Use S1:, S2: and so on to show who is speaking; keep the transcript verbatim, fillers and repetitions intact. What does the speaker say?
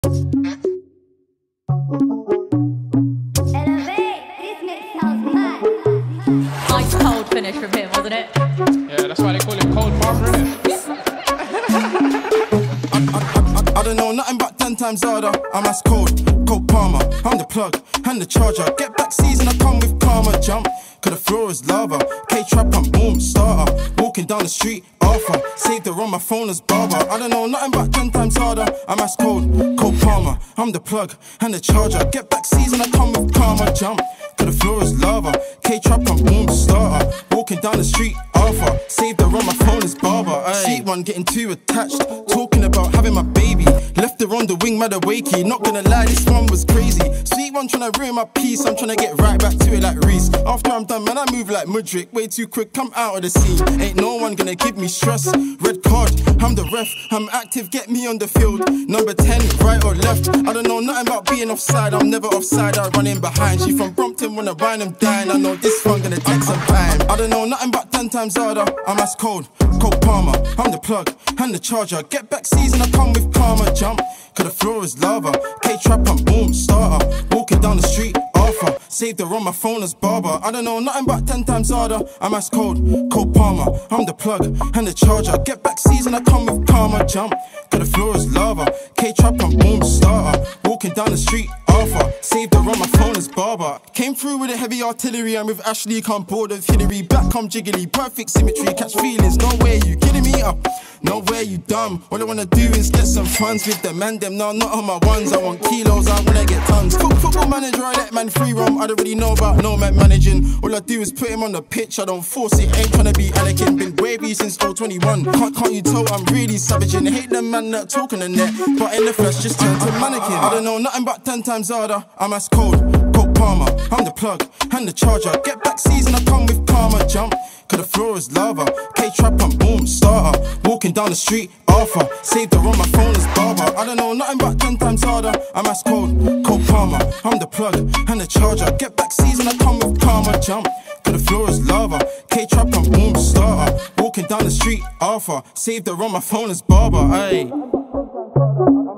S1: Nice cold finish from him, wasn't it?
S2: Yeah, that's why they call him Cold Farmer, innit?
S3: I, I, I, I don't know nothing but ten times harder. I'm as cold, cold Palmer. I'm the plug and the charger. Get back season, I come with karma. Jump, cause the floor is lava. K-trap, I'm boom, starter. Walking down the street, offer. Saved her on my phone as barber. I don't know nothing but ten times harder. I'm as cold, cold Palmer. I'm the plug and the charger. Get back season, I come with karma. Jump, cause the floor is lava. K-trap, I'm boom, starter. Walking down the street, offer. Saved her on my phone as barber. Ay. Sweet one getting too attached. Talking about having my baby. Left her on the wing, mad wakey. Not gonna lie, this one was crazy. Sweet one tryna ruin my peace. I'm tryna get right back to it like Reese. After I'm done, man, I move like Mudrick. Way too quick, come out of the scene. Ain't no one gonna give me stress. Red card, I'm the ref. I'm active, get me on the field. Number ten, right or left. I don't know nothing about being offside. I'm never offside, I run in behind. She from Brompton, wanna wine and dine. I know this one gonna take some time. I don't know nothing but ten times harder. I'm as cold, cold Palmer. I'm the plug and the charger. Get back season, I come with karma. Jump, cause the floor is lava. K-trap, I'm boom, starter. Walking down the street, offer. Saved her on my phone as barber. I don't know nothing but ten times harder. I'm as cold, cold Palmer. I'm the plug and the charger. Get back season, I come with karma. Jump, cause the floor is lava. K-trap, I'm boom, starter. Walking down the street, offer. Saved her on my phone as barber. Came through with a heavy artillery. I'm with Ashley, come board of Hillary. Back, come jiggly, perfect symmetry. Catch feelings, no way you kidding me up. No way you dumb. All I wanna do is get some funds with them man them. Now not on my ones. I want kilos, I wanna get tons. Foot, football manager, I let man free roam. I don't really know about no man managing. All I do is put him on the pitch. I don't force it. Ain't tryna be Anakin. Been wavy since oh twenty-one. Can't, can't you tell I'm really savaging? Hate them man that talk on the net, but in the flesh just turn to mannequin. I don't know nothing but ten times harder. I'm as cold, cold Palmer. I'm the plug and the charger. Get back season, I come with karma. Jump, cause the floor is lava. K-trap, I'm boom, starter. Walking down the street, offer. Saved her on my phone as barber. I don't know nothing but ten times harder. I'm as cold, cold Palmer. I'm the plug and the charger. Get back season, I come with karma. Jump, cause the floor is lava. K-trap, I'm boom, starter. Walking down the street, offer. Saved her on my phone as barber. Ayy.